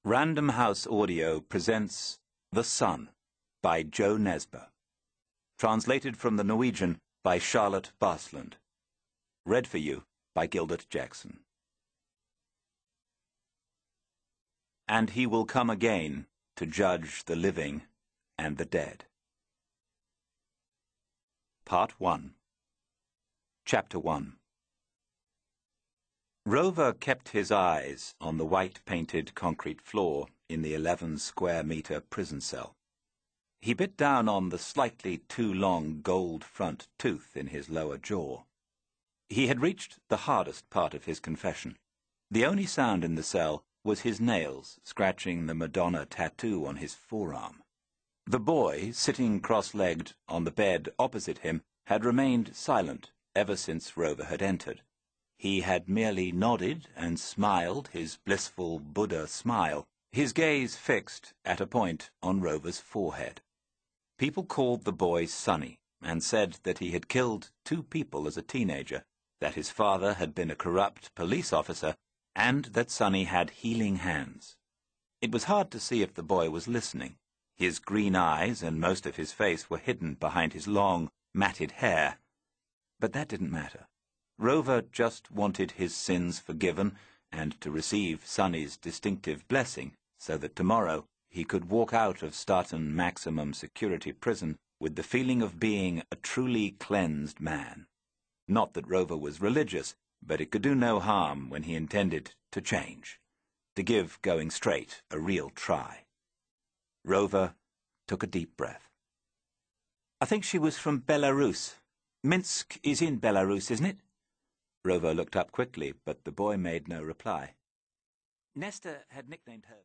Random House Audio presents The Sun by Jo Nesbø. Translated from the Norwegian by Charlotte Basland. Read for you by Gilbert Jackson. And he will come again to judge the living and the dead. Part 1. Chapter 1. Rover kept his eyes on the white-painted concrete floor in the 11-square-meter prison cell. He bit down on the slightly too long gold front tooth in his lower jaw. He had reached the hardest part of his confession. The only sound in the cell was his nails scratching the Madonna tattoo on his forearm. The boy, sitting cross-legged on the bed opposite him, had remained silent ever since Rover had entered. He had merely nodded and smiled his blissful Buddha smile, his gaze fixed at a point on Rover's forehead. People called the boy Sonny and said that he had killed 2 people as a teenager, that his father had been a corrupt police officer, and that Sonny had healing hands. It was hard to see if the boy was listening. His green eyes and most of his face were hidden behind his long, matted hair. But that didn't matter. Rover just wanted his sins forgiven and to receive Sonny's distinctive blessing so that tomorrow he could walk out of Staten Maximum Security Prison with the feeling of being a truly cleansed man. Not that Rover was religious, but it could do no harm when he intended to change, to give going straight a real try. Rover took a deep breath. I think she was from Belarus. Minsk is in Belarus, isn't it? Rover looked up quickly, but the boy made no reply. Nesta had nicknamed her...